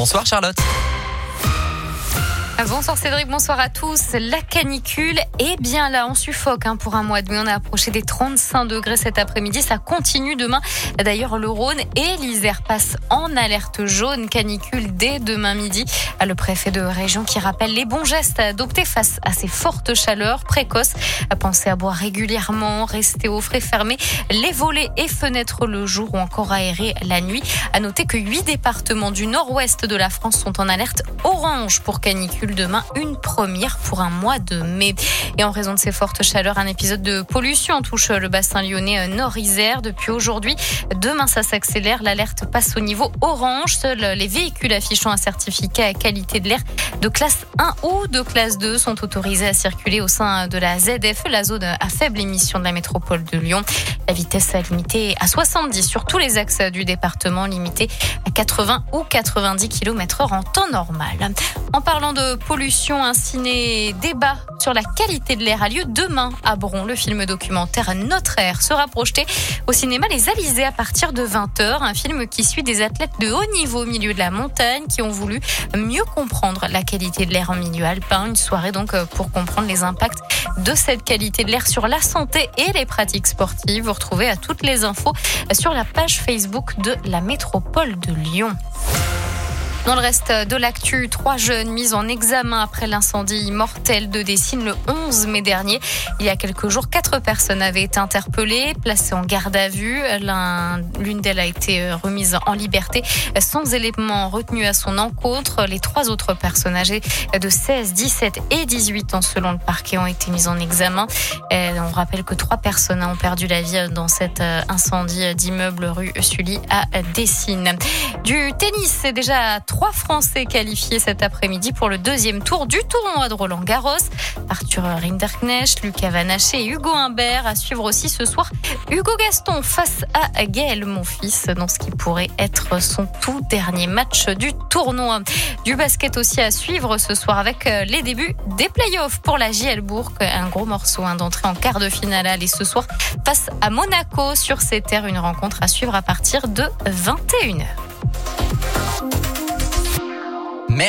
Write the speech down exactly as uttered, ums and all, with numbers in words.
Bonsoir Charlotte. Bonsoir Cédric, bonsoir à tous. La canicule est bien là, on suffoque hein, pour un mois de mai. On a approché des trente-cinq degrés cet après-midi. Ça continue demain. D'ailleurs, le Rhône et l'Isère passent en alerte jaune canicule dès demain midi. Le préfet de région qui rappelle les bons gestes à adopter face à ces fortes chaleurs précoces. Pensez à boire régulièrement, rester au frais, fermer les volets et fenêtres le jour ou encore aérer la nuit. À noter que huit départements du nord-ouest de la France sont en alerte orange pour canicule. Demain, une première pour un mois de mai. Et en raison de ces fortes chaleurs, un épisode de pollution touche le bassin lyonnais Nord-Isère. Depuis aujourd'hui, demain, ça s'accélère. L'alerte passe au niveau orange. Seuls les véhicules affichant un certificat à qualité de l'air de classe un ou de classe deux sont autorisés à circuler au sein de la Z F E, la zone à faible émission de la métropole de Lyon. La vitesse est limitée à soixante-dix sur tous les axes du département, limitée à quatre-vingts ou quatre-vingt-dix kilomètres heure en temps normal. En parlant de pollution, un ciné-débat sur la qualité de l'air a lieu demain à Bron. Le film documentaire Notre Air sera projeté au cinéma Les Alizés à partir de vingt heures. Un film qui suit des athlètes de haut niveau au milieu de la montagne qui ont voulu mieux comprendre la qualité de l'air en milieu alpin. Une soirée donc pour comprendre les impacts de cette qualité de l'air sur la santé et les pratiques sportives. Vous retrouvez à toutes les infos sur la page Facebook de la métropole de Lyon. Dans le reste de l'actu, trois jeunes mis en examen après l'incendie mortel de Dessines le onze mai dernier. Il y a quelques jours, quatre personnes avaient été interpellées, placées en garde à vue. L'un, l'une d'elles a été remise en liberté sans éléments retenus à son encontre. Les trois autres personnes âgées de seize, dix-sept et dix-huit ans selon le parquet ont été mises en examen. Et on rappelle que trois personnes ont perdu la vie dans cet incendie d'immeuble rue Sully à Dessines. Du tennis, c'est déjà trois Français qualifiés cet après-midi pour le deuxième tour du tournoi de Roland-Garros. Arthur Rinderknecht, Lucas Van Haché et Hugo Humbert. À suivre aussi ce soir, Hugo Gaston face à Gaël Monfils dans ce qui pourrait être son tout dernier match du tournoi. Du basket aussi à suivre ce soir avec les débuts des playoffs pour la J L Bourg. Un gros morceau hein, d'entrée en quart de finale. Allez, ce soir face à Monaco sur ses terres. Une rencontre à suivre à partir de vingt et une heures.